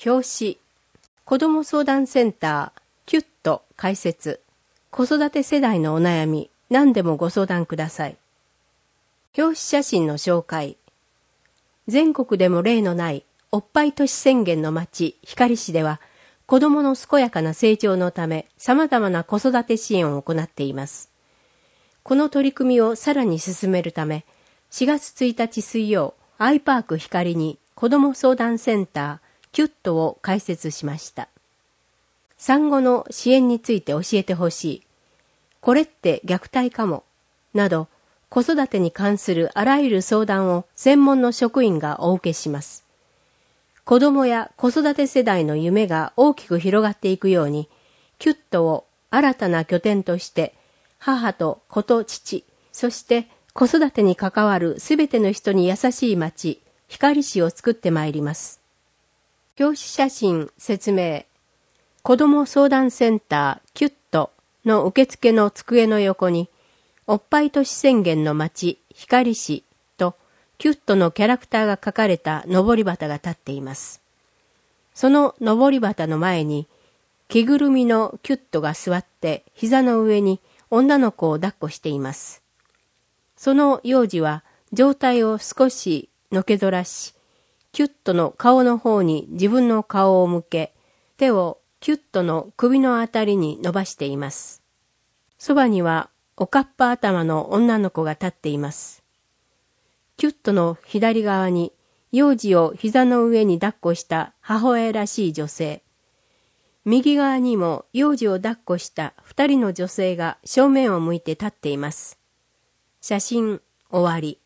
表紙、子ども相談センター、キュッと解説、子育て世代のお悩み、何でもご相談ください。表紙写真の紹介。全国でも例のない、おっぱい都市宣言の町、光市では、子どもの健やかな成長のため、様々な子育て支援を行っています。この取り組みをさらに進めるため、4月1日水曜、アイパーク光に子ども相談センター、キュッとを開設しました。産後の支援について教えてほしい。これって虐待かも。など、子育てに関するあらゆる相談を専門の職員がお受けします。子どもや子育て世代の夢が大きく広がっていくように、キュッとを新たな拠点として、母と子と父、そして子育てに関わるすべての人に優しい町、光市を作ってまいります。表紙写真説明。子ども相談センターキュッとの受付の机の横に、おっぱい都市宣言の町、光市とキュッとのキャラクターが描かれた上り旗が立っています。その上り旗の前に、着ぐるみのキュッとが座って膝の上に女の子を抱っこしています。その幼児は上体を少しのけぞらし、キュッとの顔の方に自分の顔を向け、手をキュッとの首のあたりに伸ばしています。そばにはおかっぱ頭の女の子が立っています。キュッとの左側に幼児を膝の上に抱っこした母親らしい女性。右側にも幼児を抱っこした2人の女性が正面を向いて立っています。写真終わり。